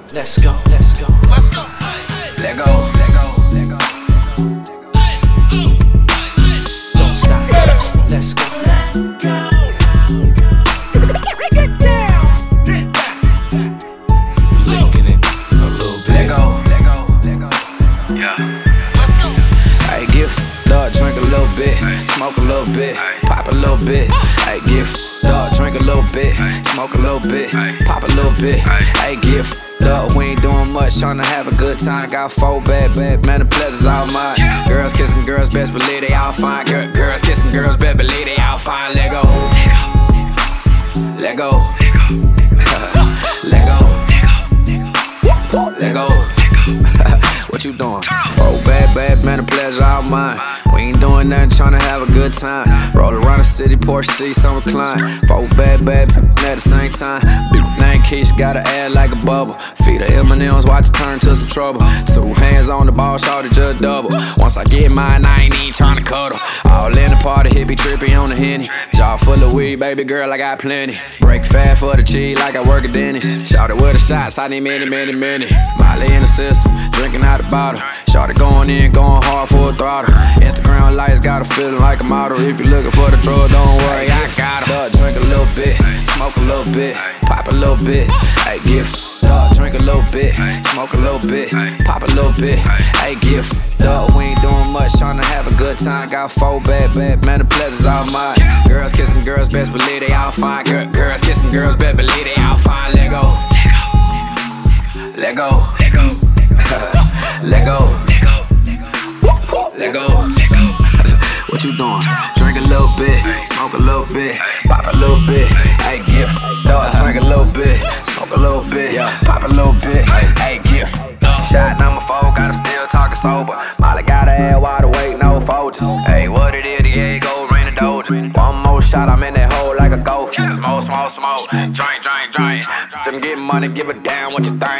Let's go, let's go, let's go. Let go, let go, let go. Don't stop. Let's go. Linking it a little bit. Let go, let go, let go. Yeah. Let's go. I give up, drink a little bit, smoke a little bit, pop a little bit. I give up, drink a little bit, smoke a little bit, pop a little bit. I give up, we ain't doing much, tryna have a good time. Got 4 bad, man, the pleasure's all mine. Girls kissing girls, best believe they all fine. Girls kissing girls, best believe they all fine. Let go, let go, let go, let go. What you doing? 4 bad, man, the pleasure all mine. We ain't doing nothing, tryna have a good time. Roll around the city, Porsche seats on recline. 4 bad, at the same time. Big name Keisha, gotta add like a bubble. Feed her M&M's, watch it turn to some trouble. 2 hands on the ball, shorty just double. Once I get mine, I ain't even tryna cuddle. All in the party, hippie trippy on the Henny. Jaw full of weed, baby girl, I got plenty. Break fast for the cheese like I work at Denny's. Shout it with the shots, I need many. Molly in the system, drinking out the bottle. Shorty going in, going hard for a throttle. Instagram lights got a feeling like a model. If you're looking for the drug, don't worry, I got it. Drink a little bit, smoke a little bit, pop a little bit. Hey, gift. Drink a little bit, smoke a little bit, pop a little bit. Hey, gift. We ain't doing much, tryna have a good time. Got 4 bad, man, the pleasure's all mine. Girls kissing girls, best believe they all fine. Girls kissing girls, best believe they all fine. Let go, let go, let go, let go, let go. What you doing? Drink a little bit, smoke a little bit, pop a little bit. Hey, gift. Drink a little bit, smoke a little bit, pop a little bit. Hey, gift. Shot number 4, gotta still talking sober. Molly gotta add water, wait, no Folgers. Hey, what it is, Diego, rain a doja. One more shot, I'm in that hole like a ghost. Smoke. Drink. Just get money, give it down what you think.